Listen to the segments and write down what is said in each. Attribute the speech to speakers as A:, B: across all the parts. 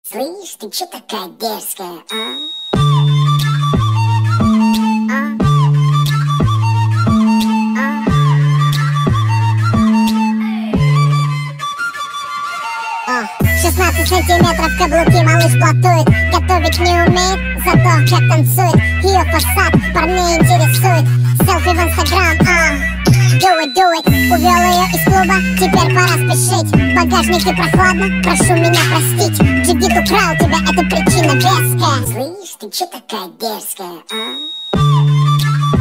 A: Слышь, ты чё такая дерзкая, а? О, 16 сантиметров каблуки, малыш платует. Готовить не умеет, зато как танцует. Ее фасад парней интересует. Селфи в инстаграм, do it. Увел ее из клуба, теперь пора спешить. В багажнике прохладно, прошу меня простить. Джигит украл тебя, это причина веская. Слышь, ты чё такая дерзкая, а?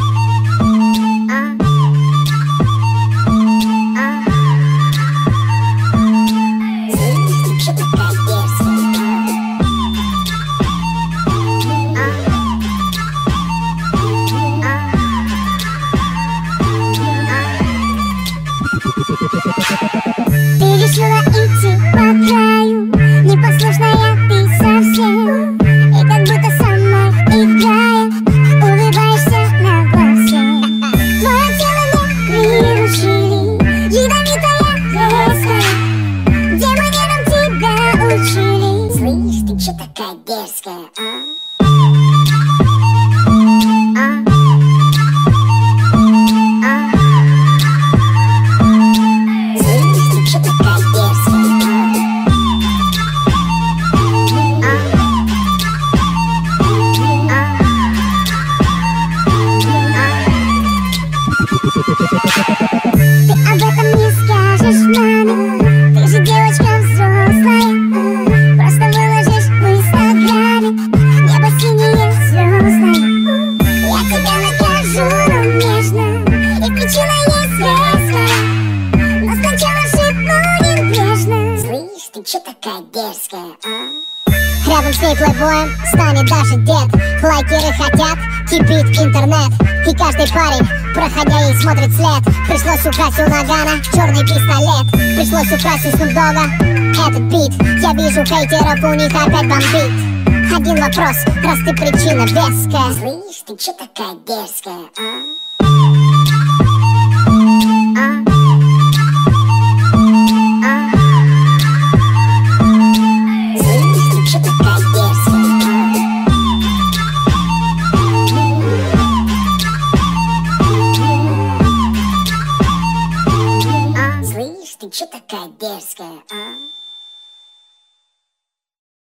B: Ты решила идти по краю, непослушная ты совсем. И как будто сама играет, улыбаешься на глазе. Твое тело не приручили, ядовитая резкая. Демонерам тебя учили.
A: Слышь, ты чё такая дерзкая, а?
B: Ты об этом не скажешь маме, ты же девочка взрослая. Просто выложишь в инстаграме небо синее звездное. Я тебя накажу, но нежно, и причина есть веская. Но сначала шепну небрежно.
A: Слышь, ты чё такая дерзкая, а?
B: Рядом с ней плейбоем станет даже дед. Лайкеры хотят, кипит интернет. И каждый парень, проходя ей, смотрит след. Пришлось украсть у Нагана черный пистолет. Пришлось украсть у Снупдога этот бит. Я вижу хейтеров, у них опять бомбит. Один вопрос, раз ты причина веская.
A: Слышь, ты чё такая дерзкая, а? Ты чё такая дерзкая, а?